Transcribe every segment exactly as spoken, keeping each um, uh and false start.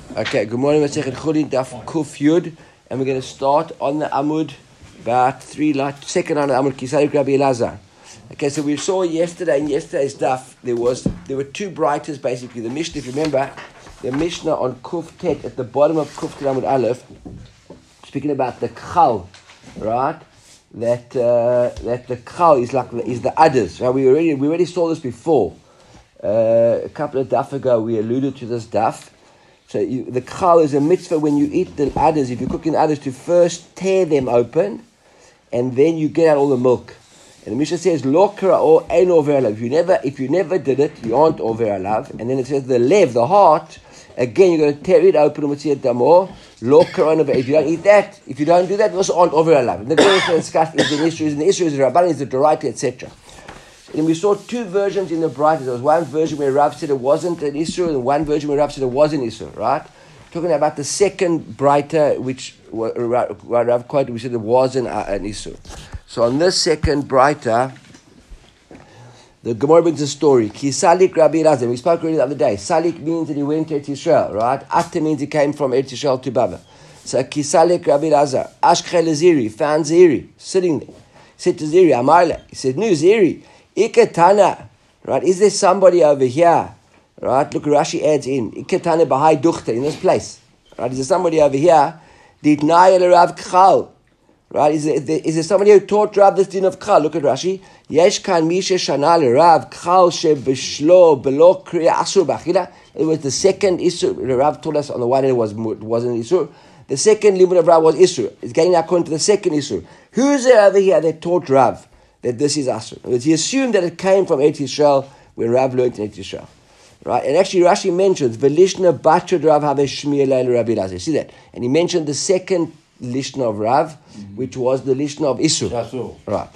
Okay, good morning, Masechet Chulin, Daf Kuf Yud, and we're going to start on the Amud, about three, like, second on the Amud, Kisari Rabbi Elazar. Okay, so we saw yesterday, in yesterday's Daf, there was, there were two brighters basically. The Mishnah, if you remember, the Mishnah on Kuf Tet, at the bottom of Kuf Tet Amud Aleph, speaking about the Kchal, right? That uh, that the Kchal is like the, is the udders. Right? We already we already saw this before. Uh, a couple of Daf ago, we alluded to this Daf. So you, the Kchal is a mitzvah when you eat the udders, if you're cooking udders, to first tear them open, and then you get out all the milk. And the Mishnah says, Lo kra or ein over alav. If you never, if you never did it, you aren't over alav. And then it says the lev, the heart. Again, you're going to tear it open and see it damo. Lo kra over. If you don't eat that, if you don't do that, you also aren't over alav. And the Gemara discussed is an issue, is an issue, is the Rabban, is the Doraita, et cetera. And we saw two versions in the Brayta. There was one version where Rav said it wasn't an issue, and one version where Rav said it was an issue, right? Talking about the second Brayta, which Rav quoted, we said it wasn't an issue. So on this second Brayta, the Gemara brings a story. Ki Salik Rabbi Elazar. We spoke already the other day. Salik means that he went to Eretz Yisrael, right? Ata means he came from Eretz Yisrael to Bava. So Ki Salik Rabbi Elazar. Ashkel Ziri, found Ziri, sitting there. He said to Ziri, Amarle. He said, no, Ziri. Iketana, right? Is there somebody over here, right? Look, Rashi adds in Iketana Bahai Duchte in this place, right? Is there somebody over here? Did Nayel Rav Kchal, right? Is there, is there somebody who taught Rav this din of Kchal? Look at Rashi. Yesh kan mishe shanal Rav Kchal she b'shlo b'lo kriya asur b'achila. It was the second isur. Rav told us on the one hand it was wasn't isur. The second limit of Rav was isur. It's getting according to the second isur. Who is there over here that taught Rav that this is Asur? He assumed that it came from Eretz Yisrael when Rav learned in Eretz Yisrael. Right? And actually Rashi mentions Velishna Bachad Rav Have Shmi Elay Rabbi Elazar. See that? And he mentioned the second Lishna of Rav, mm-hmm. which was the Lishna of Isur. Asur. Right.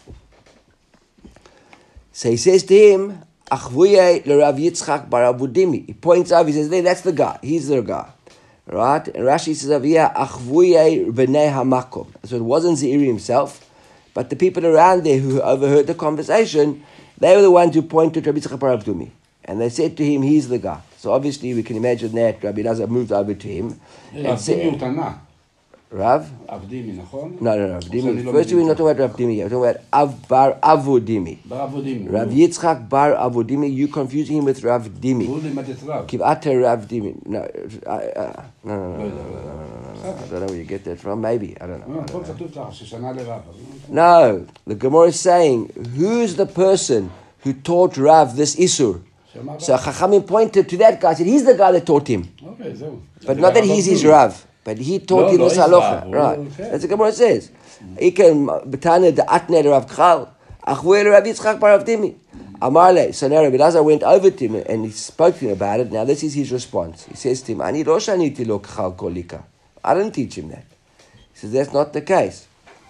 So he says to him, Achvuye Rav Yitzchak bar Abudimi. He points out, he says, hey, that's the guy. He's the guy. Right? And Rashi says over here, Achvuye B'nei HaMakom. So it wasn't Zeiri himself, but the people around there who overheard the conversation, they were the ones who pointed to Rabbi Yitzchak bar Abdumi. And they said to him, he's the guy. So obviously we can imagine that Rabbi Elazar moved over to him. And said, Rav? Avdimi, nachon? No, no, no. Avdimi. First we're not talking about Rav Dimi. We're talking about Av bar Avudimi. Bar Avudimi. Rav Yitzchak bar Avudimi. You confusing him with Rav Dimi. Kivata Rav Dimi. No, uh, no, no, no, no, no, no, no, no. I don't know where you get that from. Maybe. I don't know. I don't know. No, the Gemara is saying, who's the person who taught Rav this Isur? So Chachamim pointed to that guy, said he's the guy that taught him. Okay, so. But not that he's his Rav. But he taught no, him no, this halacha, right? Okay. That's what the Gemara says. Ikan betana the atner Rav Kchal, achvuel Rav Yitzchak bar Avdimi. Amarle. So now Rabbi Elazar went over to him and he spoke to him about it. Now this is his response. He says to him, "Ani lo shaniti lo Kchal kolika." I didn't teach him that. He says that's not the case.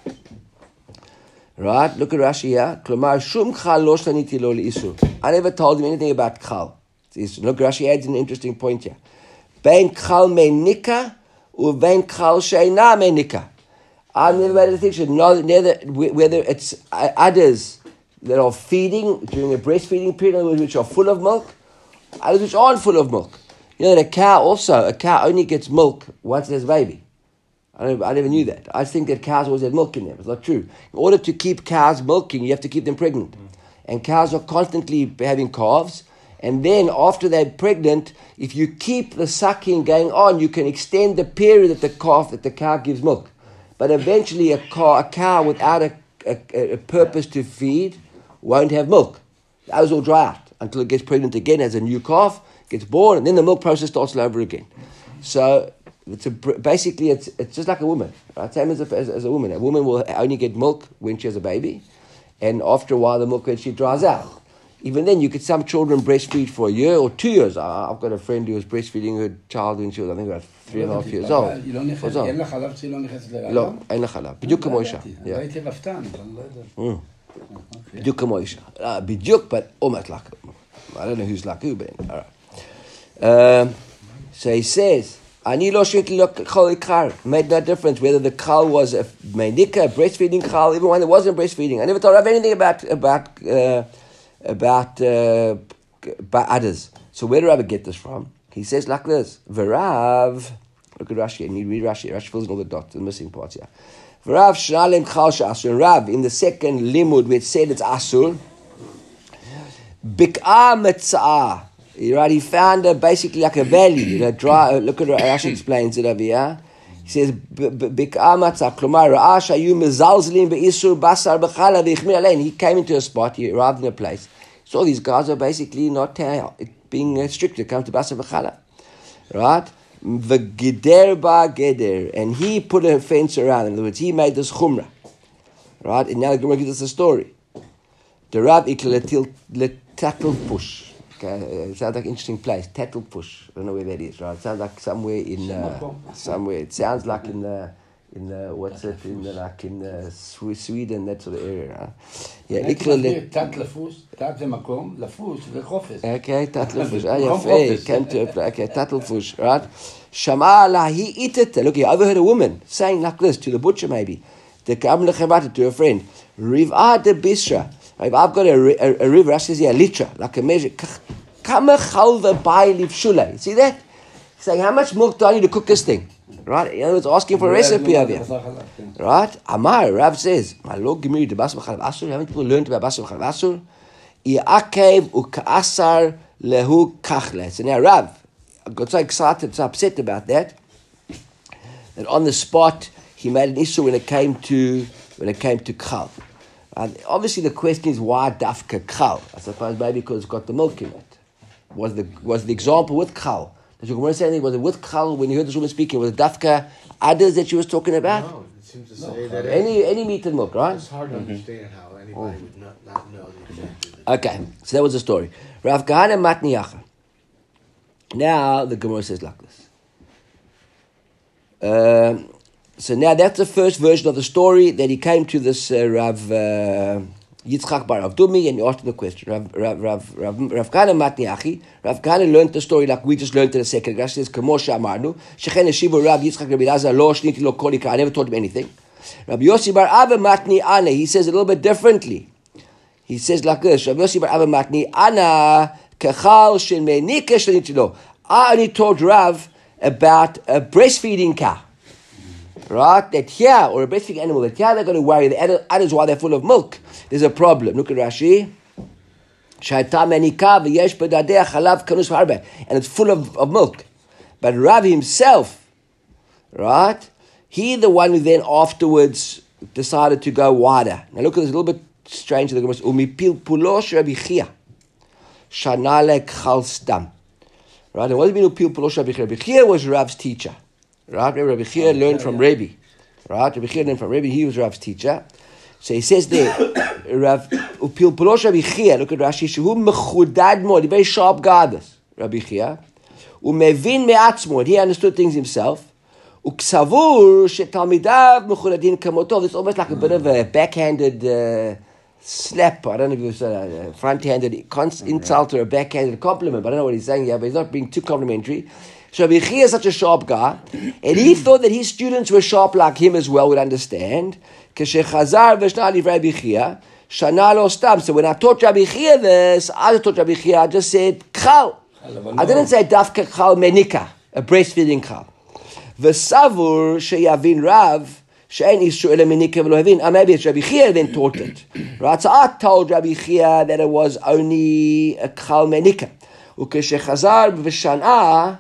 Right? Look at Rashi here. Klomar shum Kchal lo shaniti lo leisur. I never told him anything about Kchal. Look, Rashi adds an interesting point here. Bein Kchal menika. Uvein Kchal sheina menika. I'm never made a distinction. Whether it's others that are feeding during a breastfeeding period, which are full of milk, others which aren't full of milk. You know that a cow also, a cow only gets milk once it has a baby. I never, I never knew that. I think that cows always have milk in them. It's not true. In order to keep cows milking, you have to keep them pregnant. Mm. And cows are constantly having calves. And then after they're pregnant, if you keep the sucking going on, you can extend the period that the calf, that the cow gives milk. But eventually a cow, a cow without a, a, a purpose to feed won't have milk. The others will dry out until it gets pregnant again, has a new calf, gets born, and then the milk process starts all over again. So it's a, basically it's it's just like a woman, right? Same as a, as, as a woman. A woman will only get milk when she has a baby, and after a while the milk eventually dries out. Even then, you could some children breastfeed for a year or two years. I've got a friend who was breastfeeding her child when she was, I think, about three and a half years old. אין לה חלב שהיא לא נכנסת להיריון? לא, אין לה חלב. בדיוק כמו אישה. הייתי רפתן, אבל אני לא יודע. בדיוק כמו אישה. בדיוק, but almost like her. I don't know who's like who, but all right. Um, so he says, אני לא שייתי לו כחול ikar. Made no difference whether the kal was a menika, a breastfeeding kal, even when it wasn't breastfeeding. I never told her anything about about uh, about uh, others. So where do I get this from? He says like this, V'Rav, look at Rashi, and you read Rashi, Rashi fills in all the dots, the missing parts here. V'Rav Shnalem Chal Sh'Asur, and Rav, in the second limud, where it said it's Asur, Bik'ah Metza'ah, right, he found a, basically like a valley, a dry, look at Rashi explains it over here. He says, Bik'ah Metza'ah, Klomar, Ra'ash Ayu Mezalzlim Be'isur Basar B'chala V'Ichmir Alein. He came into a spot, he arrived in a place. So these guys are basically not uh, being uh, strict. It comes to Basar B'chala. Right? V'gider ba geder. And he put a fence around. In other words, he made this chumrah. Right? And now the Gemara gives us a story. The Rav ikle letatl push. Okay, it sounds like an interesting place. Tatl push. I don't know where that is. Right? It sounds like somewhere in uh, somewhere. It sounds like in the in the what's it in the like in the Sweden, that sort of area. Huh? Yeah, ikle tatl push. Tat זה מקום, לפוש וחופש. Okay, tatl push. Ah, יפה. Came to okay, tatl push. Right? Shama lahi itete. Look, you overheard a woman saying like this to the butcher, maybe. The kam lechavata to a friend. Riv'ah de bisra. I've got a, a, a river, says here, litra, like a measure. Kama chalva bai livshule. See that? He's saying, how much milk do I need to cook this thing? Right? In other words, asking for a recipe over here. Right? Amar, Rav says, my Lord, give me the basar b'chalav asur. Haven't people learned about basar b'chalav asur? Iakev u'ka'asar lehu kachle. So now Rav got so excited, so upset about that, that on the spot, he made an issue when it came to, when it came to kal. Uh, obviously, the question is why dafka kal? I suppose maybe because it's got the milk in it. Was the was the example with kal? Did you want to say anything? Was it with kal when you heard this woman speaking? Was it dafka others that she was talking about? No, it seems to say no, that any any meat and milk, right? It's hard to mm-hmm. understand how anybody oh. would not, not know the exact. Okay, so that was the story. Rav Kahana Matniyacha. Now the Gemara says like this. Um, So now that's the first version of the story that he came to this uh, Rav uh, Yitzchak bar Rav Dumi and he asked him the question. Rav Rav Rav Rav Rav Kahana Matni Achi. Rav Kahana learned the story like we just learned it a second ago. He says, "Kamo she'amarnu shechen eshivu Rav Yitzchak Rabbi Elazar lo shniti lo kolika." I never taught him anything. Rabbi Yossi bar Abba Matni Ana. He says a little bit differently. He says like this: Rabbi Yossi bar Abba Matni Ana kechal shen menika shniti lo. I only taught Rav about a breastfeeding cow. Right, that here, or a breastfeeding animal, that here they're going to worry, the others while they're full of milk. There's a problem. Look at Rashi. And it's full of, of milk. But Rav himself, right, he the one who then afterwards decided to go wider. Now look at this, a little bit strange to the Gemara. Umipil pulosh Rabbi Chia. Shanalek chalstam. Right, and what does it mean Upil pulosh Rabbi Chia? Rabbi Chia was Rav's teacher. Right, Rabbi Chia learned from Rabbi. Right, Rabbi Chia learned from Rabbi. He was Rav's teacher. So he says there, Rav Upil Pulosh Rabbi Chia. Look at Rashi. Shehu mechudad mod. Very sharp guy. This Rabbi Chia. Umevin me'atzmo. He understood things himself. Uksavur shetalmidav mechudadin kamotov. It's almost like a bit of a backhanded uh, slap. I don't know if it was a front-handed insult or a backhanded compliment. But I don't know what he's saying here. But he's not being too complimentary. So Rabbi Chia is such a sharp guy, and he thought that his students were sharp like him as well, would understand. So when I taught Rabbi Chia this, I taught Rabbi Chia, I just said, Chal. I didn't say Dafka Chal Menika, a breastfeeding Chal. V'savur sheyavin Rav, she'en isru ele Menika v'lo havin. Ah, maybe it's Rabbi Chia then taught it. Right, so I told Rabbi Chia that it was only a Chal Menika. Ukeshechazar v'shan'ah,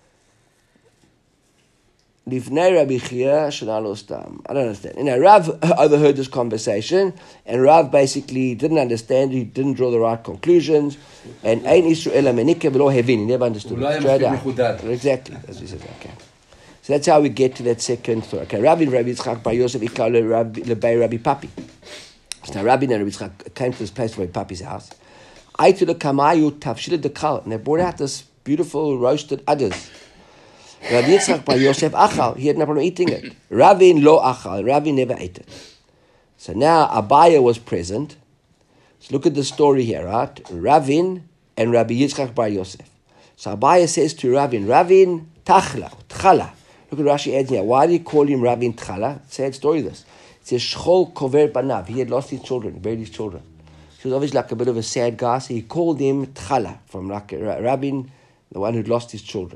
Livnei Rabbi Chia Shana Lo Stam. I don't understand. You know, Rav overheard this conversation, and Rav basically didn't understand. He didn't draw the right conclusions, and Ein Israel Menika V'lo Hevin. He never understood. Straight out. Exactly. As he says. Okay. So that's how we get to that second story. Okay. Rabbi Rabbi Yitzchak Bar Yosef Ikal Lebei Rabbi Papi. So now Rabbi and Rabbi Yitzchak came to this place for Rabbi Papi's house. I to the Kamayu Tavshil Dekal, and they brought out this beautiful roasted udders. Rabbi Yitzchak Bar Yosef Achal, he had no problem eating it. Ravin lo Achal, Ravin never ate it. So now Abaya was present. So look at the story here, right? Ravin and Rabbi Yitzchak Bar Yosef. So Abaya says to Ravin, Ravin Tachla, Tchala. Look at Rashi adds here. Why do you call him Ravin Tchala? Sad story this. It says Shchol Kover Banav. He had lost his children, buried his children. He was obviously like a bit of a sad guy, so he called him Tchala, from like Ravin the one who lost his children.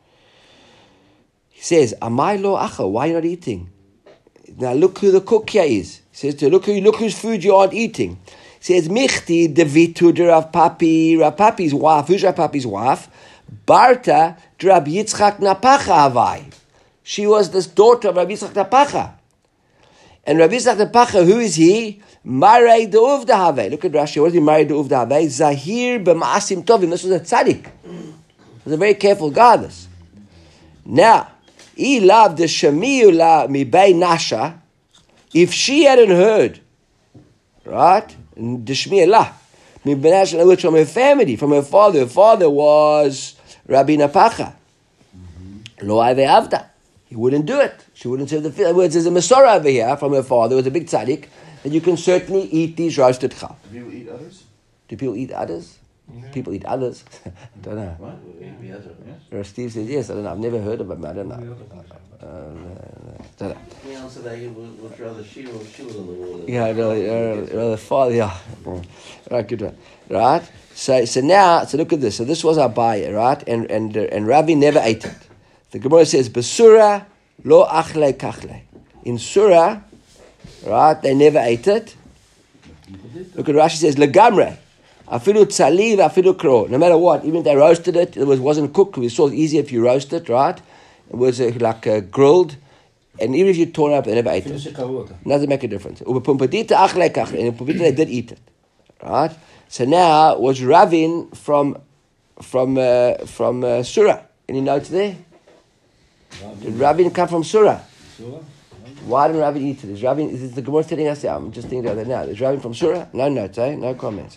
He says, Amai lo acha, why are you not eating? Now look who the cook here is. He says to look who look whose food you aren't eating. He says, Michti Davitu de Rav Papi, Rav Papi's wife, who's Rav Papi's wife? Barta de Rav Yitzchak Napacha Havai. She was this daughter of Rav Yitzchak Napacha. And Rav Yitzchak Napacha, who is he? Marei de Uvda Havai. Look at Rashi, what is he Marei de Uvda Havai? Zahir b'ma'asim tovim. This was a tzaddik. He was a very careful guy, this. Now, he loved the Shemiula Mibay Nasha. If she hadn't heard, right, the Shemiula Mibay Nasha, in other words, from her family, from her father, her father was Rabbi Napacha. Lo Ave Avda. He wouldn't do it. She wouldn't serve the field. In other words, there's a Masorah over here from her father, who was a big tzaddik, that you can certainly eat these roasted chal. Do people eat others? Do people eat others? Yeah. People eat others. I don't know. What? Eat others, yes. Steve says yes. I don't know. I've never heard of him. I don't know. Uh, don't know. Yeah, also that he would, would rather she was she was on the wall. Yeah, really, really, really father. Yeah, right, good one. Right. So, so now, so look at this. So this was Abaye, right? And and uh, and Ravi never ate it. The Gemara says, "Besura lo achle kachle." In Surah, right? They never ate it. Look at Rashi says, "Legamre." Afilu tzaliv, afilu kro. No matter what, even if they roasted it, it was, wasn't cooked. We saw it's easier if you roast it, right? It was uh, like uh, grilled. And even if you torn it up, they never ate it. Doesn't make a difference. And in Pumbedita they did eat it. Right? So now, was Ravin from from uh, from uh, Surah? Any notes there? Did Ravin come from Surah? Why didn't Ravin eat it? Is Ravin, is it the Gemara telling us? Yeah, I'm just thinking about that now. Is Ravin from Surah? No notes, eh? No comments.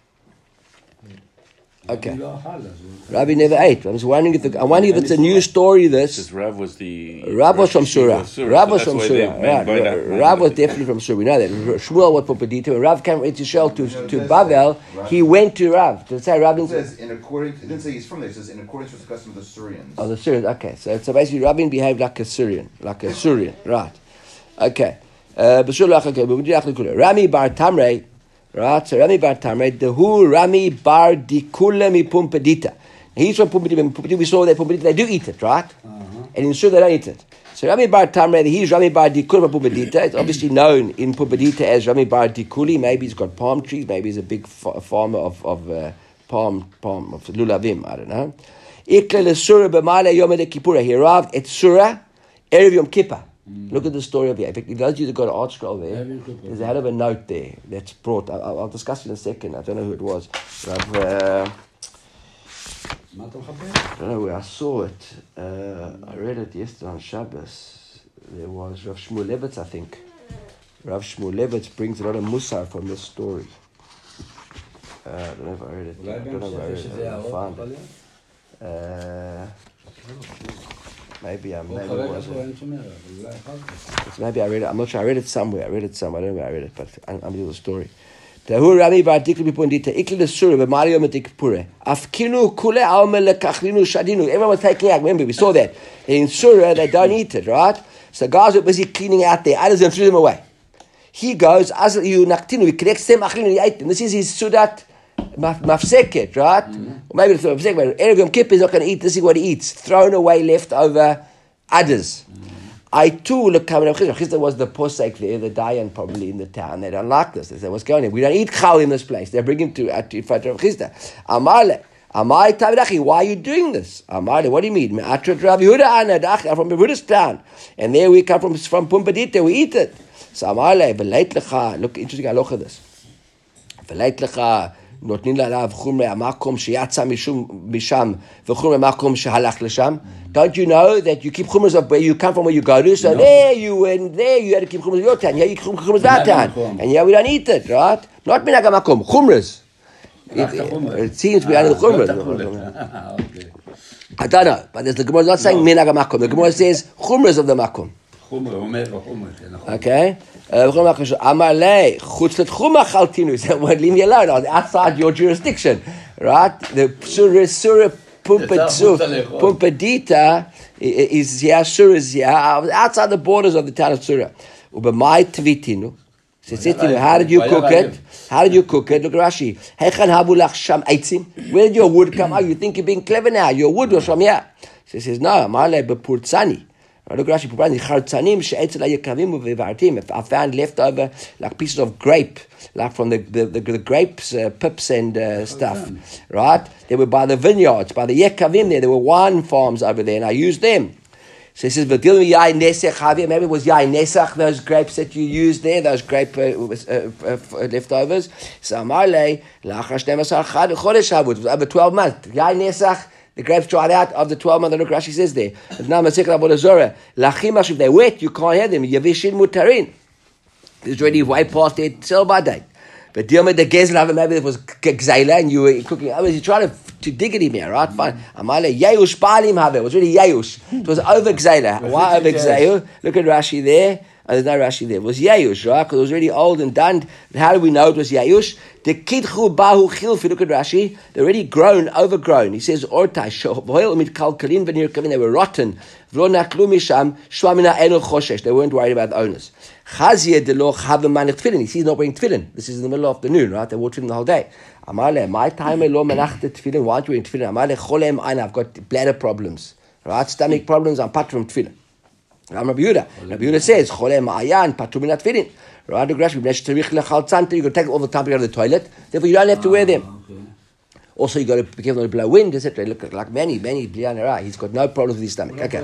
Okay. Rabbi never ate. I was wondering if the, I'm wondering if it's a new story. This because Rav was the Rav was from Surah. Rav was from Surah. Right. Rav was definitely from Surah. We know that. Shmuel was from Pedita. When Rav came to Shel to to Bavel, he went to Rav to say Rav. It says in accordance. It didn't say he's from there. It says in accordance with the custom of the Syrians. Oh, the Syrians. Okay, so so basically, Rabin behaved like a Syrian, like a Syrian, right? Okay. Uh, Rami bar Tamrei. Right, so Rami bar Tamrei, the who Rami bar Dikula mi Pumbedita. He's from Pumbedita. We saw that Pumbedita they do eat it, right? Uh-huh. And in Surah they don't eat it. So Rami bar Tamrei, he's Rami bar Dikula mi Pumbedita. It's obviously known in Pumbedita as Rami bar Dikuli. Maybe he's got palm trees. Maybe he's a big fa- farmer of of uh, palm palm of lulavim. I don't know. Ikle le Surah b'malei yom Kippur. He arrived at Surah erev Yom Kippur. Mm. Look at the story of it. In fact, those of you that got an art scroll there, there's a hell of a note there that's brought. I'll, I'll discuss it in a second. I don't know who it was. I've, uh, I don't know where I saw it. Uh, I read it yesterday on Shabbos. There was Rav Shmulevitz, I think. Rav Shmulevitz brings a lot of musar from this story. Uh, I don't know if I read it. I don't know if I read it. I found it. Uh, Maybe I maybe it wasn't. Maybe I read it. I'm not sure. I read it somewhere. I read it somewhere. I don't know where I read it, but I'm, I'm doing the story. Everyone was taking out. Remember, we saw that in Surah they don't eat it, right? So guys were busy cleaning out their others and threw them away. He goes, as you naktinu, he collects them, he ate them. This is his sudat. Mafseket, right? Mm-hmm. Or maybe it's not mafseket, but Erev Yom Kippur is not going to eat. This is what he eats. Thrown away, left over others. Mm-hmm. I too look coming up. Chisda was the posek there, the Dayan probably in the town. They don't like this. They say, what's going on? We don't eat chal in this place. They bring him to uh, in front of Chisda. Amale, Amai Tavidachi, why are you doing this? Amale, what do you mean? Me'atrat Rav Yehuda Anadachi, I'm from Yehuda's town. And there we come from, from Pumbedita, we eat it. So Amale, Veleit Lecha, look, interesting, I look at this. Veleit Lecha, נותנים עליו חומרי המקום שיצא משם וחומרי המקום שהלך לשם. Don't you know that you keep chumras of where you come from, where you go to? So no. There you went, there you had to keep chumras of your town. Yeah, you keep chumras that town. And yeah, we don't eat it, right? Not minhag hamakom, chumras. It, it, it seems we are in the chumras. I don't know, but the Gemara is not saying minhag hamakom. The Gemara says chumras of the makom. Okay? Amalei, chutz l'tchuma chaltinu. So leave me alone. Outside your jurisdiction, right? The surah surah pumbedita is yeah surah is yeah outside the borders of the town of Surah. Ubamai tvitinu. So it says to him, how did you cook it? How did you cook it? Look at Rashi. Hechan habu lach sham eitzim. Where did your wood come out? You think you're being clever now. Your wood was from here. So he says, no, amale bepurtzani. Look at Rashi. If I found leftover like pieces of grape, like from the the, the, the grapes, uh, pips and uh, stuff, right? They were by the vineyards, by the yekavim there. There were wine farms over there, and I used them. So he says, "But dealing with yain nesach, maybe it was yain nesach, those grapes that you used there, those grape uh, uh, uh, leftovers." So Amarle lachar shnemasar chad chodesh havut. It was over twelve months. Yain nesach. The grapes dried out of the twelve months. Look, Rashi says there. Now, if they're wet, you can't have them. Yavishin mutarin. It's already way past their sell by date. But deal with the gezla, maybe it was gzela and you were cooking. I was you trying to, to dig it in here, right? Fine. Amale yeush balim have it was really yeush. It was over gzela. Why over gzela? Look at Rashi there. Oh, there's no Rashi there. It was Yeush, right? Because it was already old and done. How do we know it was Yeush? The kidchu bahu chilfi. Look at Rashi. They're already grown, overgrown. He says, Ortai, shohoil mit kalkalin v'nir kavin. They were rotten. V'lo naklu misham, shwamina eno choshesh. They weren't worried about the owners. Chazia de lo chavim manich tefillin. He sees not wearing tefillin. This is in the middle of the noon, right? They wore tefillin the whole day. Amale, my time lo manach the tefillin. Why aren't you wearing tefillin? Amale, cholem ein. I've got bladder problems, right? Stomach problems. I'm part from tefillin. Rabbi Yehuda. Rabbi Yehuda says, "Cholem ma'ayan patu min tefillin." Right? The Rashi, "B'nesh terich lechaltzanta." You got to take it all the time to go to the toilet. Therefore, you don't have to wear them. Okay. Also, you got to be careful not to blow wind, et cetera. Look like Manny, Manny Blianera. He's got no problems with his stomach. Okay.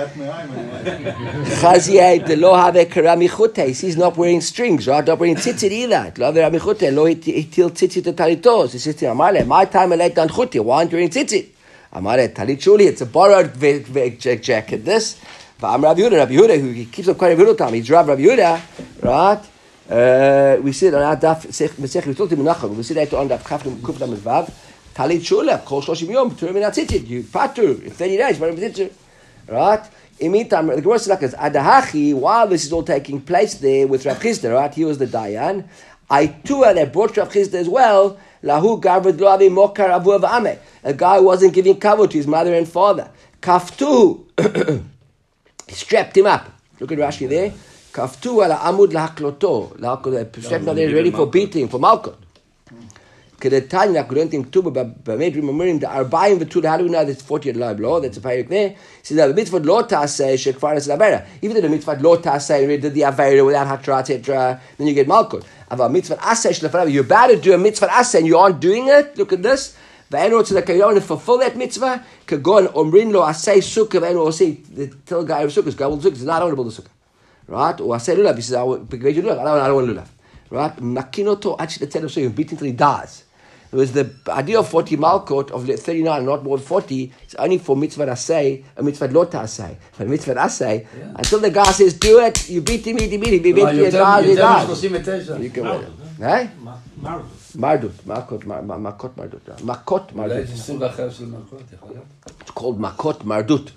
Chaziyah de lo have karamichutes. He's not wearing strings, right? Not wearing tzitzit either. Lo have karamichutes. Lo hitil tzitzit to talitos. He says to him, "Amale, my time I let down chuti. Why aren't you wearing tzitzit?" Amale, talit shuli. It's a borrowed jacket. This. But Rabbi Yehuda, Rabbi Yehuda, who he keeps on quoting Yehuda time, he's Rabbi Yehuda, right? Uh, we said on our daf, we talked to Menachem, we said that on daf Kafim Kuflam Vav, Talit Shula, Kol Shoshim Yom, Turim Tzitzit, you Patu, in thirty days, but Tzitzit, right? In meantime, the Gemara says, Adahachi, while this is all taking place there with Rav Chisda, right? He was the Dayan. I too, they brought Rav Chisda as well. Lahu Garvad Lo Avi Mokar Avu Avame. A guy who wasn't giving kavod to his mother and father. Kaftu. He strapped him up. Look at Rashi there. Kaftu ala amud lahakloto. They strapped him there ready for beating, for malkot. Kedetanya kurentim tuba b'medri mamurim the arbaim v'tul. How do we know there's forty at law? That's a payrik there. He says that the mitzvah lo taseh shekfaras l'avera. Even though the mitzvah lo taseh did the avera without hatra et cetera, then you get malkot. Ava mitzvah aseh shlefarava. You're about to do a mitzvah aseh and you aren't doing it. Look at this. V'eno tzedakah, you don't want to fulfill that mitzvah. Kagon omrin lo asay sukkah. V'eno osay, tell the guy of sukkah, guy will do sukkah. He says, no, I don't want to build a sukkah. Right? Or asay lulav. He says, I want to lulav. I don't, I don't want lulav. Right? Makinoto actually the tzedakah, so you beat until he dies. It was the idea of forty malkot of thirty-nine, not more than forty. It's only for mitzvah asay, a mitzvah lo tasay. For mitzvah asay, yeah. Until the guy says, do it, you beat him, beat him, beat him, beat him, he dies, he dies. You can wear it. Eh? Mardut, Makot, Makot Mardut. Makot Mardut. It's called Makot Mardut.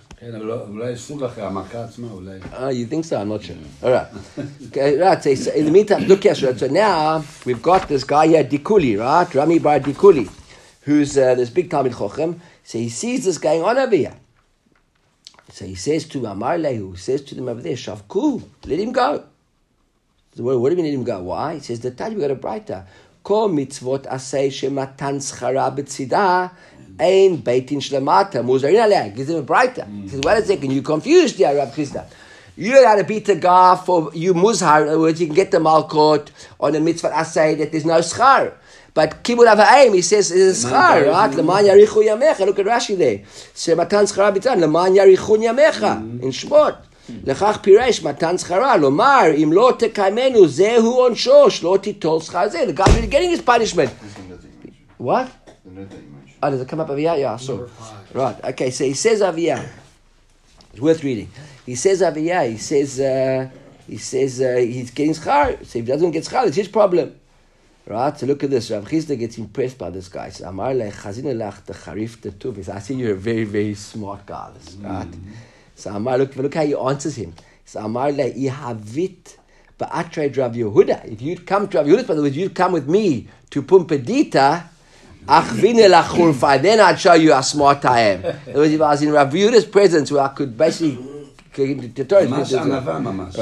Ah, you think so? I'm not sure. All right. Okay, right. So in the meantime, look here. So now we've got this guy here, Dikuli, right? Rami Bar Dikuli, who's uh, this big Talmid Chochem. So he sees this going on over here. So he says to Amar Lehu, says to them over there, Shavku, let him go. So what, what do you mean let him go? Why? He says, the time we got a brighter. Ko mitzvot asay shematan schara b'tzidah ein beitin shlemata muzarin aleh. Gives him a brighter. He says, wait a second, you confused here, Rav Chisda. You don't have to beat the guy for you muzhar. In other words, you can get the malkot on the mitzvot asay that there's no schar. But kibud avayim, he says, is schar, right? Leman yarichu yamecha. Look at Rashi there. Shematan schara b'tzidah leman yarichu yamecha in Shmot. לכך פירש מתן שכרה, לומר, אם לא תקיימנו, זהו עונשו, שלא תיטול שכר זה. The guy's really getting his punishment. What? Oh, does it come up over here? Yeah, I saw. Right, okay, so he says over here, it's worth reading. He says over here, he says, uh, he says uh, he's getting schar. So if he doesn't get schar, it's his problem. Right, so look at this. Rav Chisda gets impressed by this guy. He says, Amar lech chazina lach techarif tetuv. He says, I see you're a very, very smart guy. This, right? So Amar, look, look how he answers him. So Amar le ihavit ba'atre Rav Yehuda. If you'd come to Rav Yehuda, by the way, you'd come with me to Pumbedita, achvine lachurfa, then I'd show you how smart I am. In other words, if I was in Rav Yehuda's presence, where I could basically right.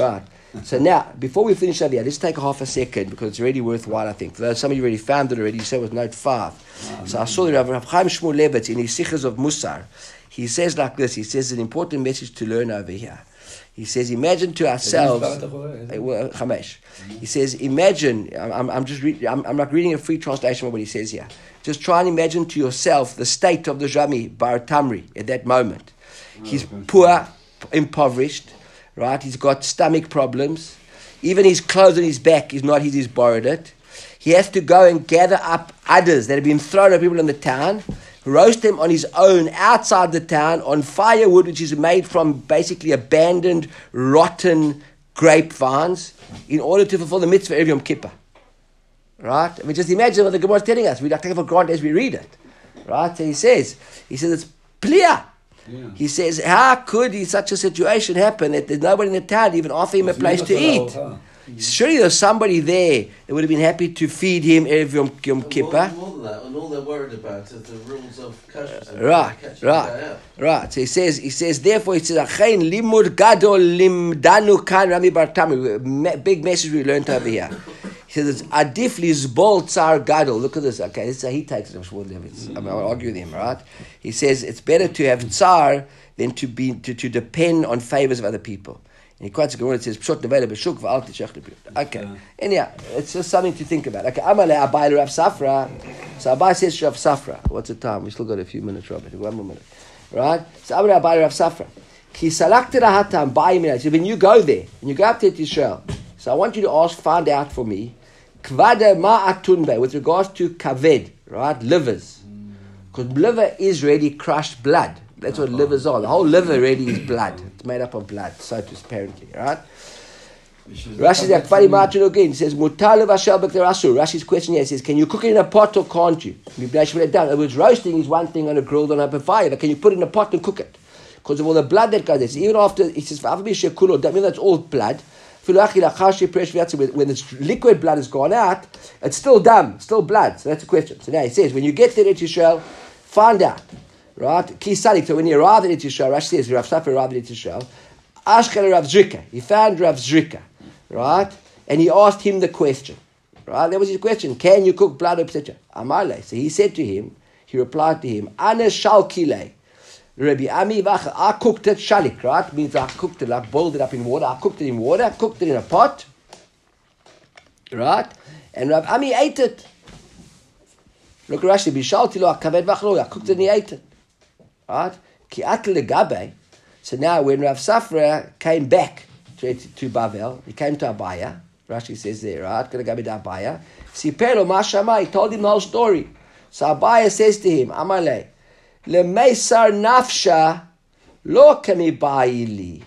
So now, before we finish over here, let's take a half a second because it's really worthwhile, I think. Though some of you already found it already, you said it was note five. Oh, so I saw that Rav Chaim Shmuel Levitz in his Sichos of Musar, he says like this, he says an important message to learn over here. He says, imagine to ourselves, well, Chamesh. He says, imagine, I'm, I'm just read, I'm, I'm like reading a free translation of what he says here. Just try and imagine to yourself the state of the Jami Bar Tamri at that moment. He's poor, impoverished, right? He's got stomach problems. Even his clothes on his back is not his, he's borrowed it. He has to go and gather up others that have been thrown at people in the town, roast them on his own outside the town on firewood, which is made from basically abandoned, rotten grapevines, in order to fulfill the mitzvah of Yom Kippur. Right? I mean, just imagine what the Gemara is telling us. We take it for granted as we read it. Right? So he says, he says it's plia. Yeah. He says, how could in such a situation happen that there's nobody in the town to even offer him a place to eat? Huh? Surely there's somebody there that would have been happy to feed him Erev Yom, Yom Kippur. More, more than that, and all they're worried about is the rules of kashrus. Right, right, right. So he says, he says, therefore he says, Achein limud gadol limdanu kan Rami Bar Tamri. Big message we learned over here. He says, it's adif lizbol tsar gadol. Look at this. Okay, this is how he takes it. I'm going to argue with him, right? He says, it's better to have tsar than to be to, to depend on favors of other people. And he quotes a Gemara that says, Pshot nevele b'shuk v'al tishech lebiyut. Okay. Anyhow, it's just something to think about. Okay, Amale Abai Rav Safra. So Abai says to Rav Safra. What's the time? We still got a few minutes, Robert. One more minute. Right? So Amale Abai Rav Safra. Ki salakte rahatam ba'i minay. So when you go there, when you go up to Israel, so I want you to ask, find out for me, kvada ma'atun be, with regards to kaved, right? Livers. Because liver is really crushed blood. That's what livers are. The whole liver really is blood. It's made up of blood, so to apparently, right? Rashi's again says, Rashi's question here says, can you cook it in a pot or can't you? In other words, roasting is one thing on a grilled on open fire, but can you put it in a pot and cook it? Because of all the blood that goes there. So even after, he says, even that's all blood, when this liquid blood has gone out, it's still dumb, still blood. So that's the question. So now he says, when you get there to Israel, find out. Right? Kisadik. So when he arrived at Israel, Rashi says, Rav Safra arrived at Israel, Ashkel Rav Zrika. He found Rav Zrika. Right? And he asked him the question. Right? That was his question. Can you cook blood, et cetera? Amale. So he said to him, he replied to him, Ana shalkile. Rabbi Ami Vacha. I cooked it shalik, right? Means I cooked it, I boiled it up in water. I cooked it in water, I cooked it in a pot. Right? And Rabbi Ami ate it. Look at Rashi, Bishalti lo akaved vachlo. I cooked it and he ate it. Right? Ki atle legabe. So now when Rav Safra came back to, to Bavel, he came to Abaya. Rashi says there, right? Legabe da Abaya. Sipero mashama. He told him the whole story. So Abaya says to him, Amale, lemeisar nafsha lo kami baili.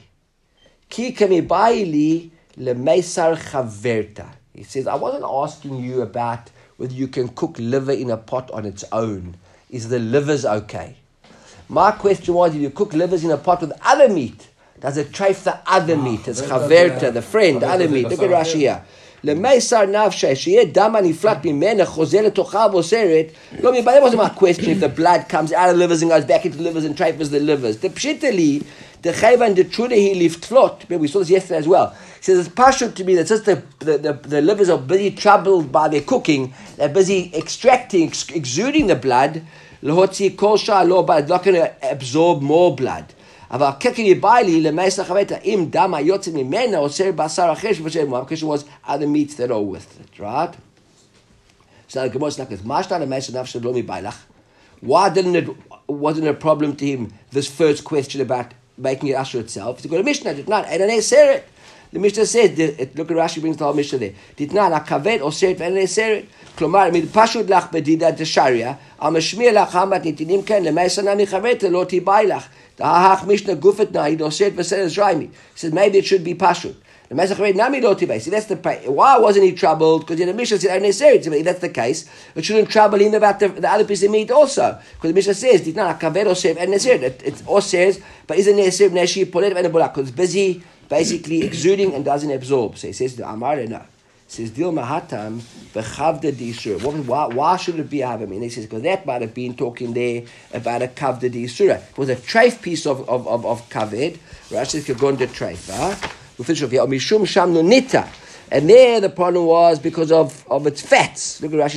Ki kami baili lemeisar chaverta. He says, I wasn't asking you about whether you can cook liver in a pot on its own. Is the livers okay? My question was, if you cook livers in a pot with other meat, does it trafe the other oh, meat? It's chaverta, the friend, the other meat. Look at Rashi here. Lemeisar nafsha, sheyeh dama niflat mimena, chozer letocha v'oseret. But that wasn't my question, if the blood comes out of the livers and goes back into the livers and trafes the livers. The pshitali, the chayva and the truda he lift flot. We saw this yesterday as well. He says it's partial to me that since the, the, the, the livers are busy troubled by their cooking, they're busy extracting, ex- exuding the blood, L'hotzi kol shah lo blood, not going to absorb more blood. Aval kekini baili lemeisa chaveta im dama yotzim mimena oser basar achesh v'shem. My question was, are the meats that are with it, right? So the Gemara is like this. Mashta lemeisa nafshe lo mi bailach. Why didn't it, wasn't it a problem to him, this first question about making it usher itself? He's got a Mishnah, did not, and an eseret. The Mishnah says, look at Rashi brings the whole Mishnah there. Did not, akaved oseret v'en eseret. Klomar, mid pashud lach bedida de sharia, am shmir lach hamat nitinim ken lemeisa nami chaveta lo tibailach. The hach Mishnah gufet na idoshet v'seret zraimi. He says maybe it should be pashud. The Lemeisa chaveta nami lo tibai. See, that's the why wasn't he troubled? Because the Mishnah said if that's the case, it shouldn't trouble him about the, the other piece of meat also. Because the Mishnah says did not kaved oseret and neseret. It osers, but isn't neseret neshi polet and bulak because it's busy basically exuding and doesn't absorb. So he says the Amar no. Says Dil Mahatam Bechavda D'Isura. Why, why should it be Havim? And he says because that might have been talking there about a Kavda D'Isura. It was a treif piece of of of, of kaved. Rashi says Kagon de treif. We'll finish off here. Mishum shamnu nita. And there the problem was because of, of its fats. Look at Rashi.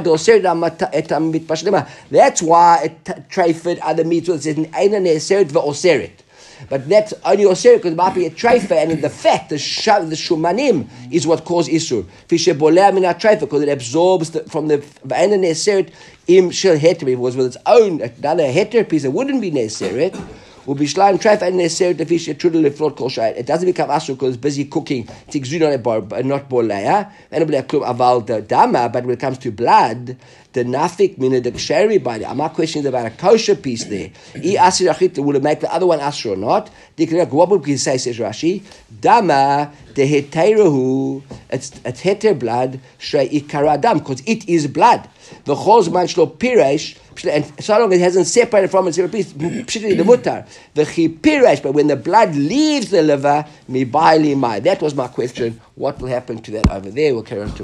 That's why it treifed other meats. It says Eina ne'eseret ve'oseret. But that's only oseret because it might be a treifa, and the fat, the sh- the shumanim, is what causes isur. Fishe boleh min treifa because it absorbs the, from the Eina ne'eseret im shel heter. If it was with its own another heter piece, it wouldn't be ne'eseret. Will be shleim treif and necessary to fish a trudel leflot kol shayit. It doesn't become asur because it's busy cooking. Tigzun on a bar, not bolaya. And it will aval the dama. But when it comes to blood, the nafik mina the ksheri by the. My question is about a kosher piece there. I asir achit will it make the other one asur or not? What would he say? Says Rashi. Dama the heterahu. It's it's heter blood shrei ikaradam because it is blood. The chol zman shlo piresh. And so long as it hasn't separated from its separate piece, particularly the mutar, the chipirash. But when the blood leaves the liver, mi baili mai. That was my question. What will happen to that over there? We'll carry on to